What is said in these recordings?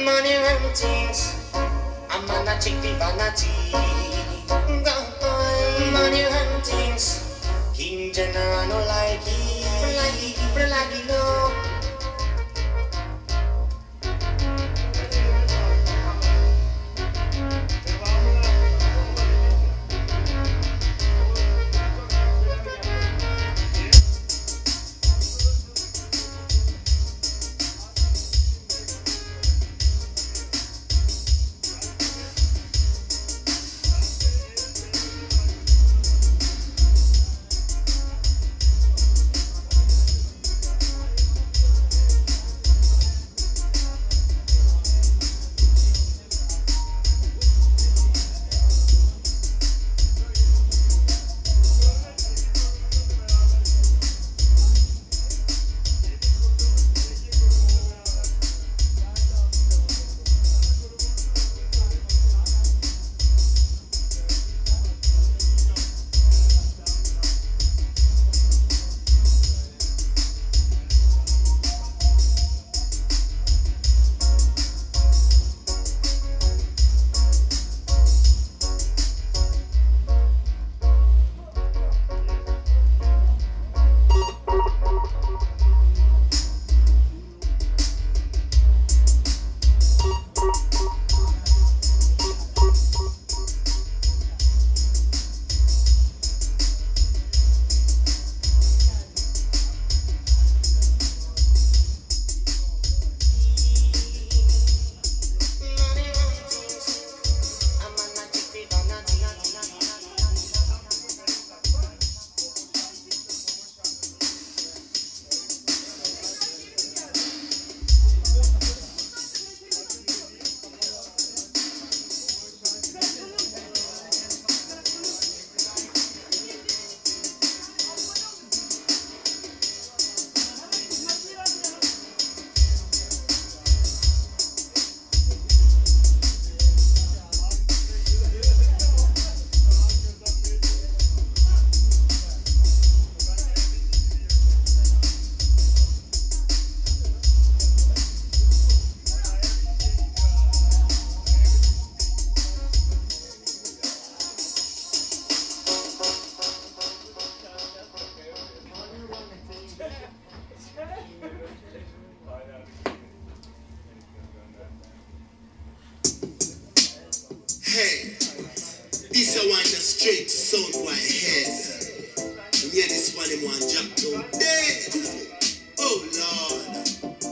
Money run things. I'm not check the vanity. Money run things. King General no like it. Like it no. Hey, this a one just straight to sound white head. And yeah, this one in one jump down dead. Oh Lord.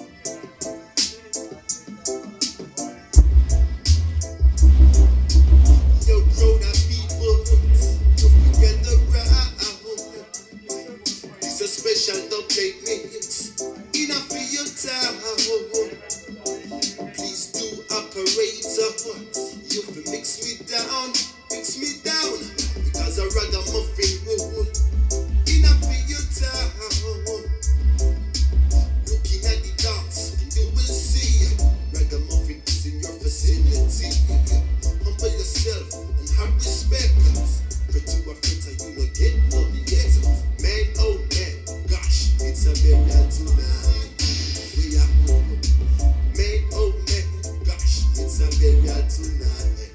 Yo, crowd of people, you forget the round. It's a special update mix. Enough for your time. Please do operator. You fi mix me down, because a ragamuffin rule. Enough for your town. Looking at the dance, and you will see ragamuffin is in your vicinity. Humble yourself and have respect. For to a fritter, you will get none yet. Man, oh man, gosh, it's a burial tonight. We are man, oh man, gosh, it's a burial tonight.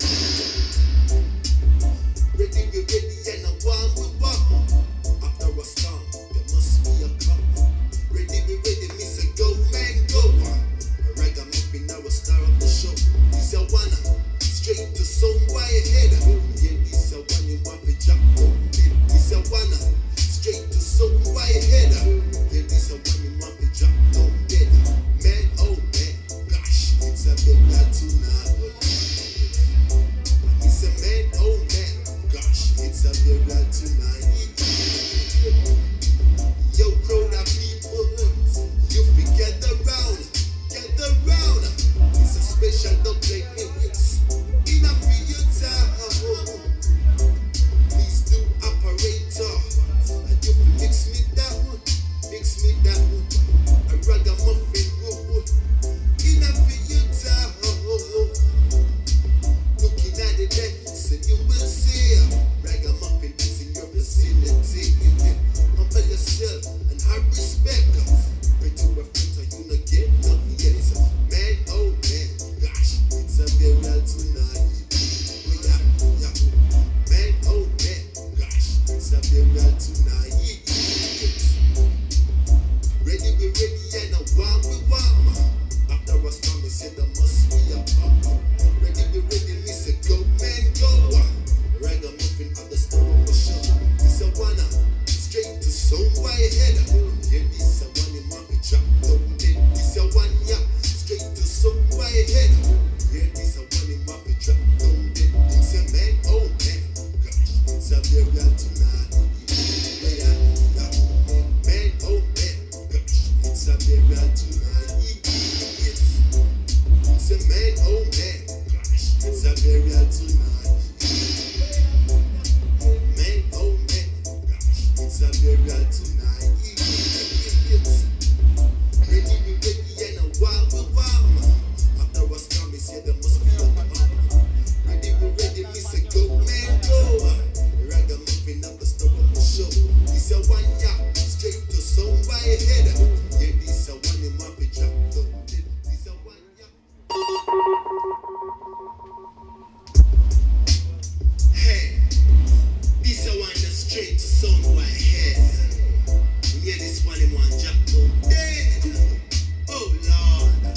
Ready, we ready, and a one we walk. After a storm, there must be a calm. Ready, we ready, me say go, man, go. A ragamuffin now a star of the show. This a one, straight to some white head. Yeah, this a one you want to jump on. This a one, straight to some white head. Yeah, this a one you want to jump on dead. Man, oh man, gosh, it's a big night tonight. It's a man, oh man, gosh, it's a big night tonight. Yo, crowd of people, you fi gather round. It's a special update mix. Enough for your town. head. Yeah, this a one in what we drop down dead. Him say man, oh man, gosh, it's a burial tonight. Yeah, man, oh man, gosh, it's a burial tonight. Yes, it's a man, oh man, gosh, it's a burial tonight. Man, oh man, gosh, it's a burial tonight. Yes. Ready, we ready, and a wild, we wild. After a storm, he said there must be a up. Ready, we ready, me say go, man, go. Ragamuffin up the stop of the show. This a one, yeah, straight to somewhere head. Yeah, this a one in my picture. This a one, yeah. Hey, this a one that's straight to somewhere head. Yeah, this one in one jack dead. Oh Lord.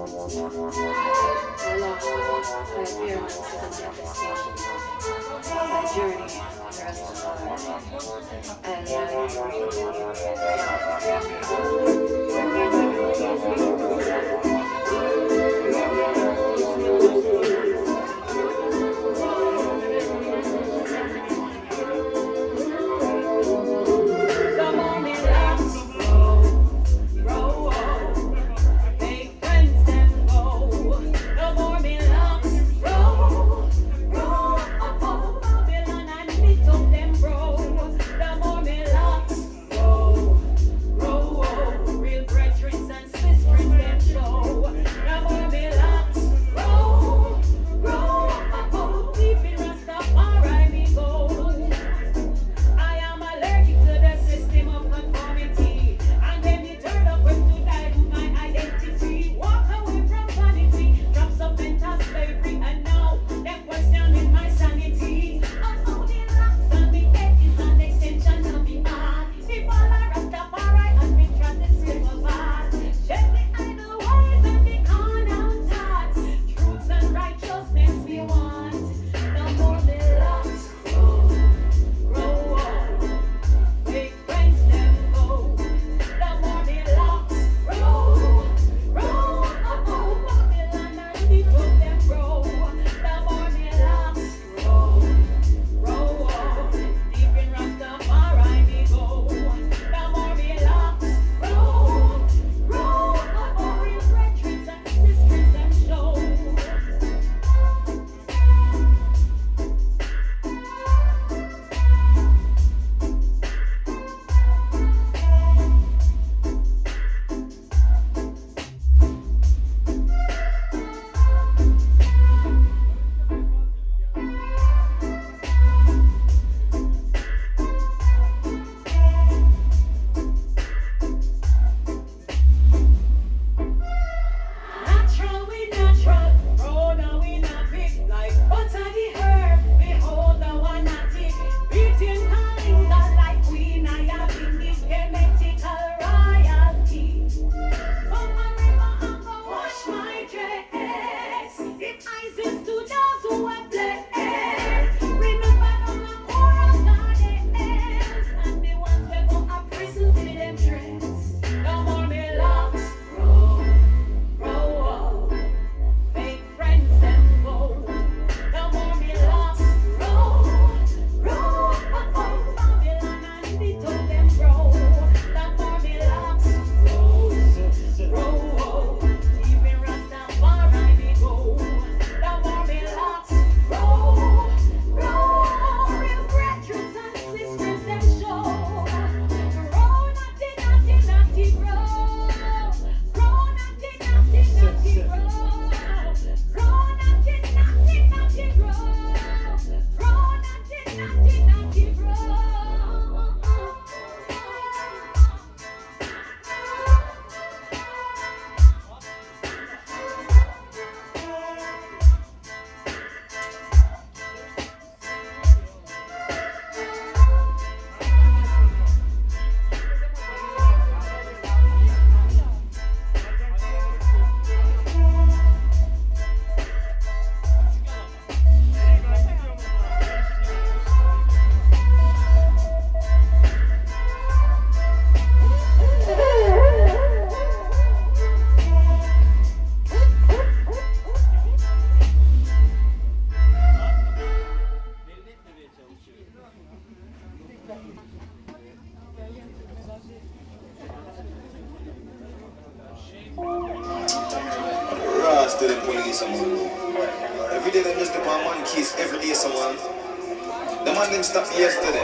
to the police, someone. Every day they just upon one case, every day someone. The man them stopped me yesterday.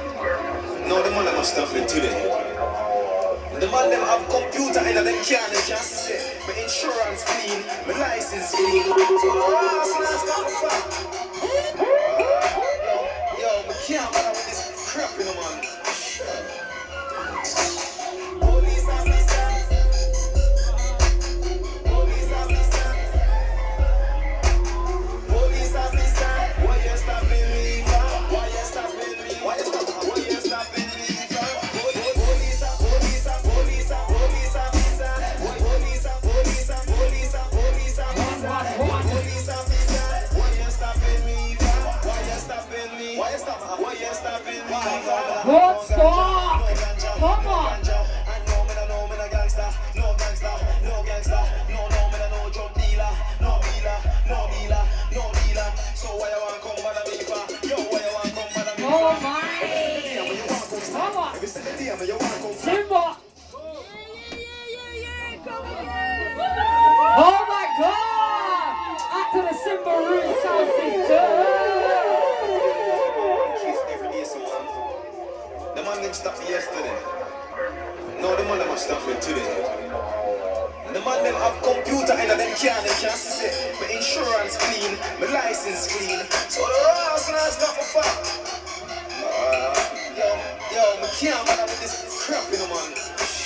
No, the man them must stop me today. The man them have computer in them can't say my insurance clean, my license clean. Yo, I can't bother with this crap, you know, man. Police officer. Police officer. Police officer. Why you stopping me? Why you stopping me? Why you stopping me? Police officer. Police officer. Police officer. clean, my license clean. So the Ross not my fault. Yo, I can't bother with this crap, you know, man.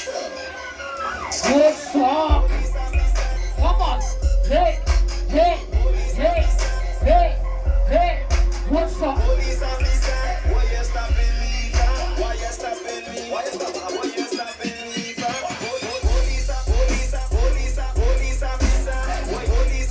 Woodstock! Come on! Hey! Woodstock! Police officer, why you stopping me? Why you stopping me? Why you stopping me? Police officer, police officer, why police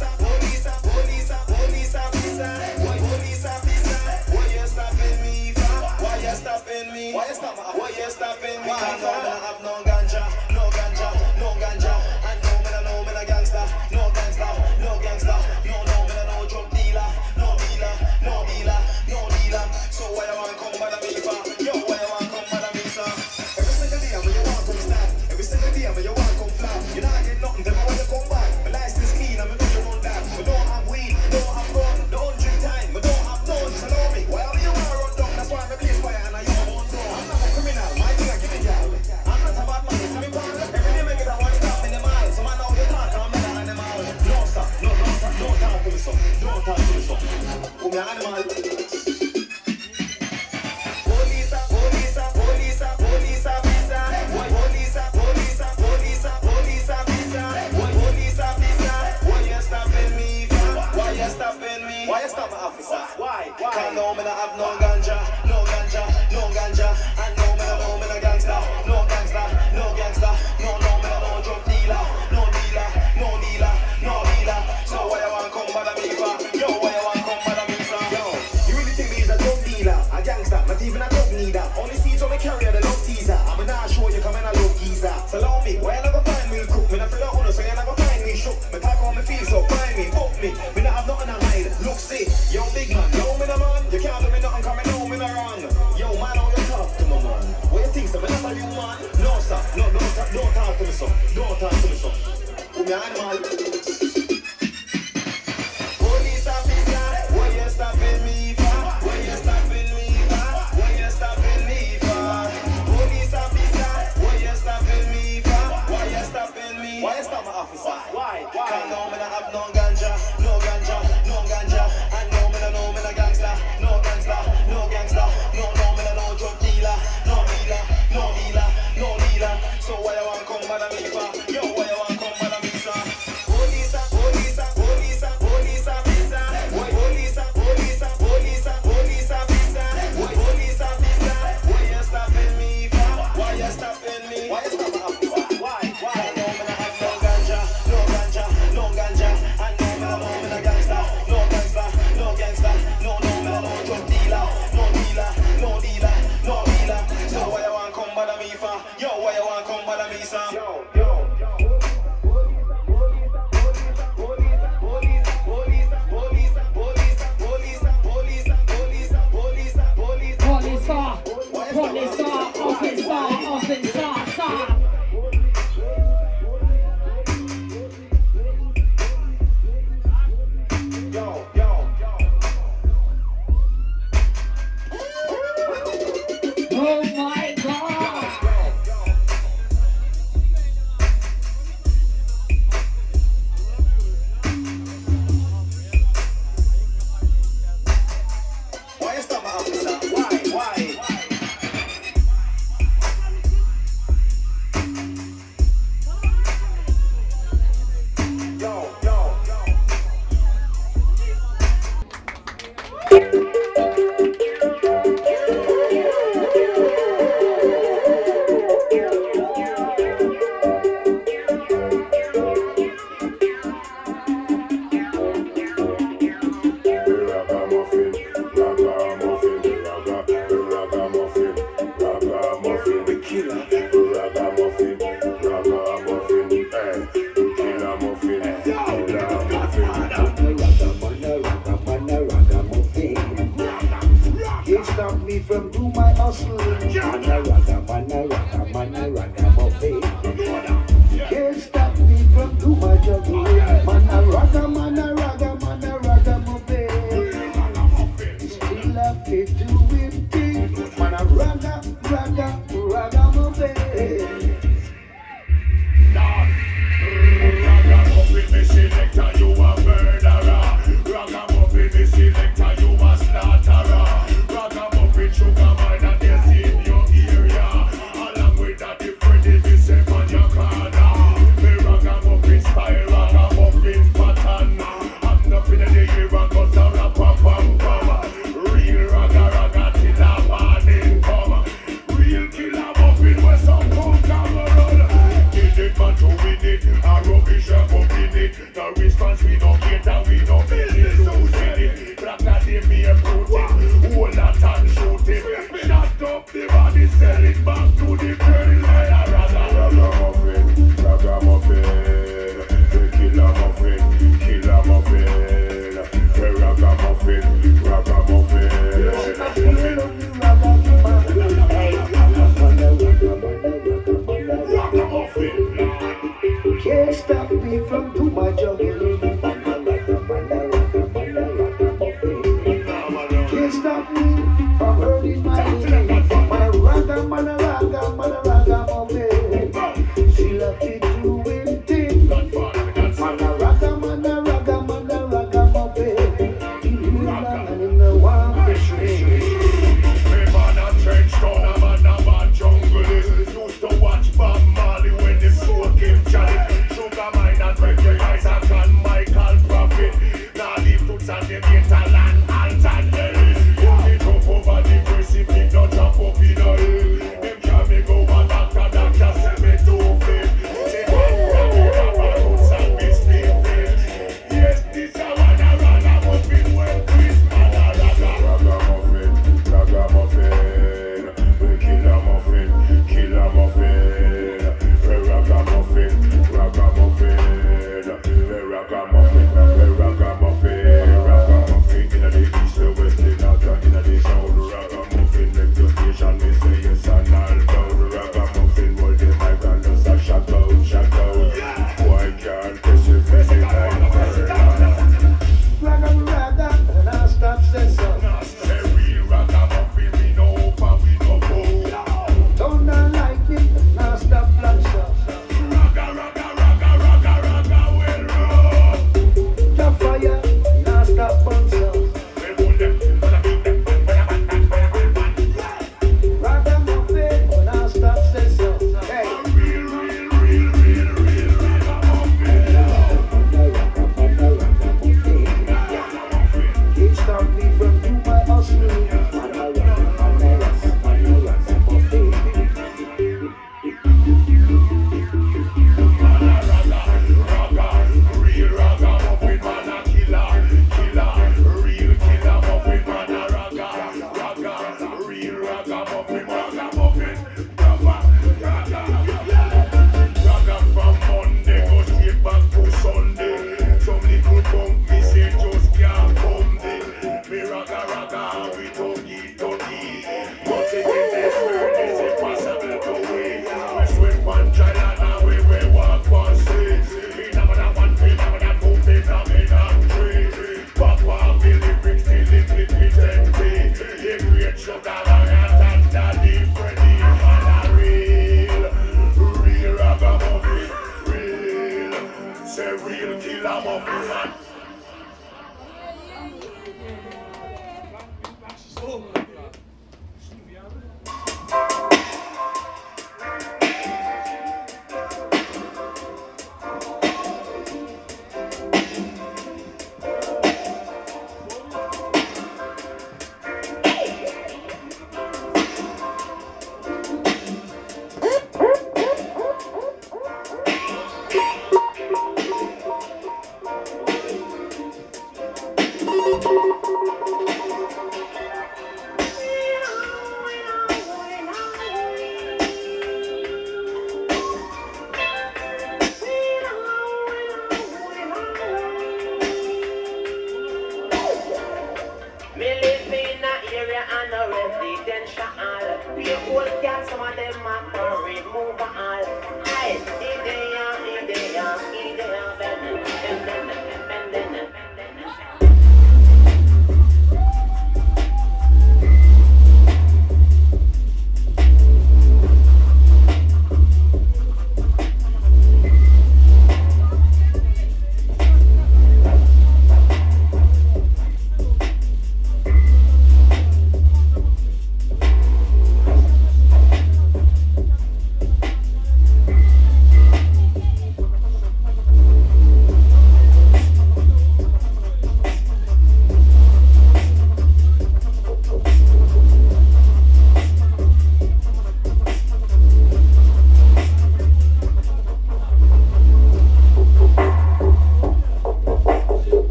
officer, why police officer, why you stopping me? Why you stopping me? Why you stopping me? I have no ganja, no ganja, no ganja. And no man a gangster, no gangster, no gangster, no man a no drug dealer, no dealer, no dealer, no dealer. So why you want come bother me for? Yo, why you want come bother me, sir? Every single day when you want come start, every single day when you want come flap, you not get nothing. Then when you come back, my license clean, I'm know you run that. We don't have weed, don't have gun, don't drink time, we don't have none. So know me, why you want to run down? That's why I'm a place fire and I use my own gun. I'm not a criminal, my thing I give it y'all. I'm not a bad man, so me ball. Every day I get a one stop in the mile, so man now you talk, I'm not an animal. No stop, no talk to me so, don't talk to me so. I'm an animal. Police officer, why police officer, why you stopping me? Why you stopping me? Why you stop my officer? Why? Can't know me not have no ganja, no ganja, no ganja. And no me no gangster, no gangster, no gangster. No me no drug dealer, no dealer, no dealer, no dealer. So why you want come bother me for? Yo, why you want come bother me for? Yo, you really think me is a drug dealer, a gangster, not even a drug neither. Only see so me carry the love teaser. I'm not sure you come in a love geezer. So allow me, why you never find me cook? Me not feel no so you never find me shook. Me talk on me feel so find me, fuck me. Me not have nothing to hide. Look, see, yo big man, yo me no man. You can't do me nothing 'cause me know me no wrong. Yo man, how you talk to me man? What you think, so me not a you man? No sir, don't talk to me so. Don't talk to me so. Me animal. Police officer, why you stopping me for? Why you stopping me for? Why you stopping me for? Police officer, why you stopping me for? Why you stopping me? Why you stop my officer? Why? Can't know me not have no ganja, no ganja, no ganja. And no me no gangster, no gangster, no gangster. No me no drug dealer, no dealer, no dealer, no dealer. So why you want come bother me for? Yo, why you want come bother me, sir? Police officer, why police officer, why police officer, why you stopping me for? Why you stopping me? Why you stop my officer? Why? Can't know me not have no ganja, no ganja, no ganja. And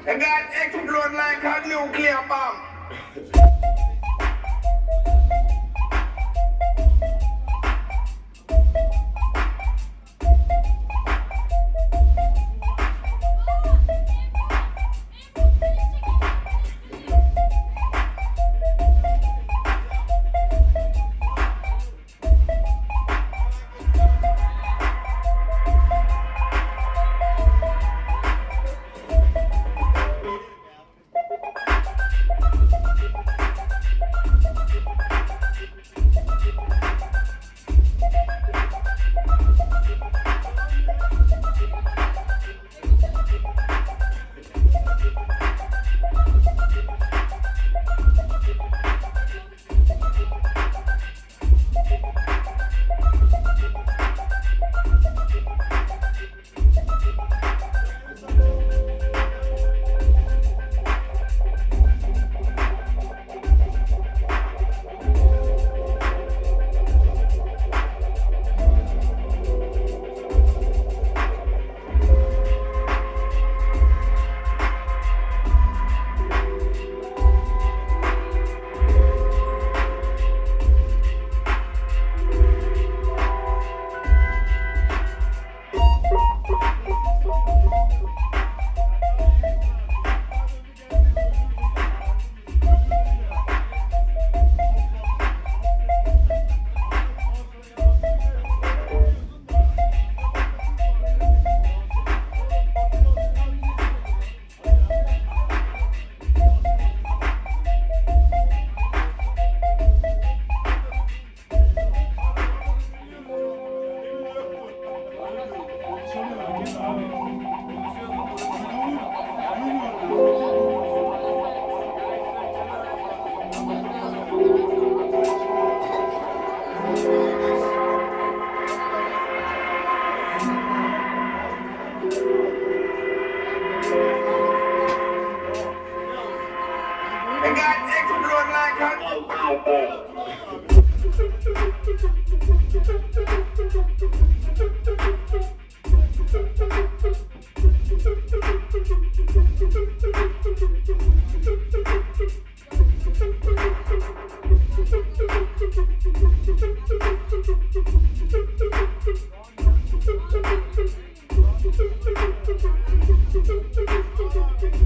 I got explode like a nuclear bomb. I got explode like a nuclear bomb.